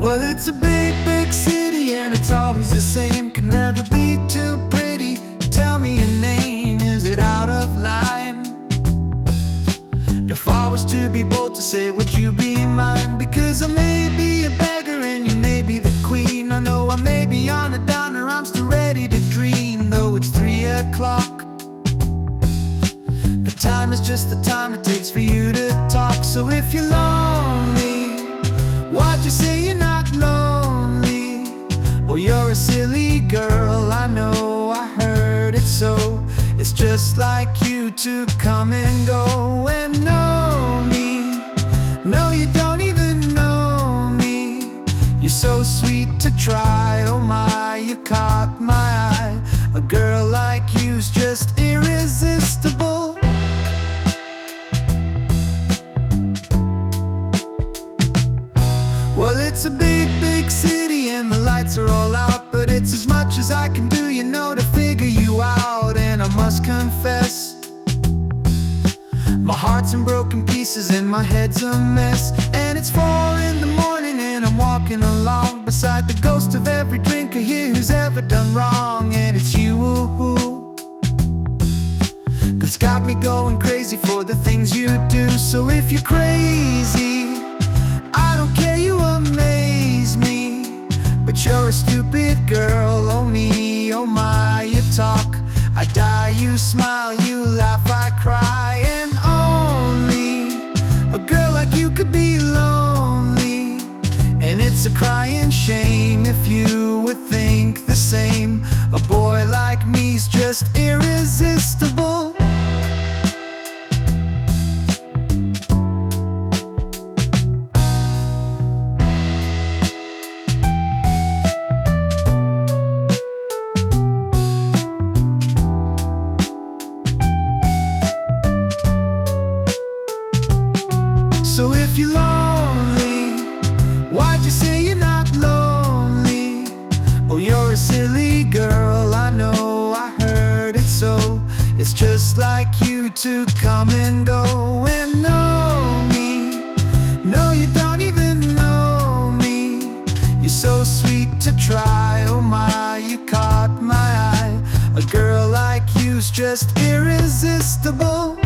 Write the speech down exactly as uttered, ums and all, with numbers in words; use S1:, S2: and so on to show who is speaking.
S1: Well, it's a big, big city and it's always the same. Can never be too pretty. Tell me your name, is it out of line? If I was to be bold to say, would you be mine? Because I may be a beggar and you may be the queen. I know I may be on a downer, I'm still ready to dream. Though it's three o'clock, the time is just the time it takes for you to talk. So if you're lonely, why'd you say you're not lonely? Well, you're a silly girl, I know, I heard it so. It's just like you to come and go and know me. No, you don't even know me. You're so sweet to try, oh my, you caught my eye. A girl like you's just irresistible. Well, it's a big, big city and the lights are all out, but it's as much as I can do, you know, to figure you out. And I must confess, my heart's in broken pieces and my head's a mess. And it's four in the morning and I'm walking along beside the ghost of every drinker here who's ever done wrong. And it's you that's got me going crazy for the things you do. So if you're crazy, I don't care, you amaze me. But you're a stupid girl, oh me, oh my, you talk, I die, you smile, you laugh, I cry. And only a girl like you could be lonely. And it's a crying shame if you would think the same. A boy like me's just irresistible. So if you're lonely, why'd you say you're not lonely? Oh, you're a silly girl, I know, I heard it so. It's just like you to come and go and know me. No, you don't even know me. You're so sweet to try, oh my, you caught my eye. A girl like you's just irresistible.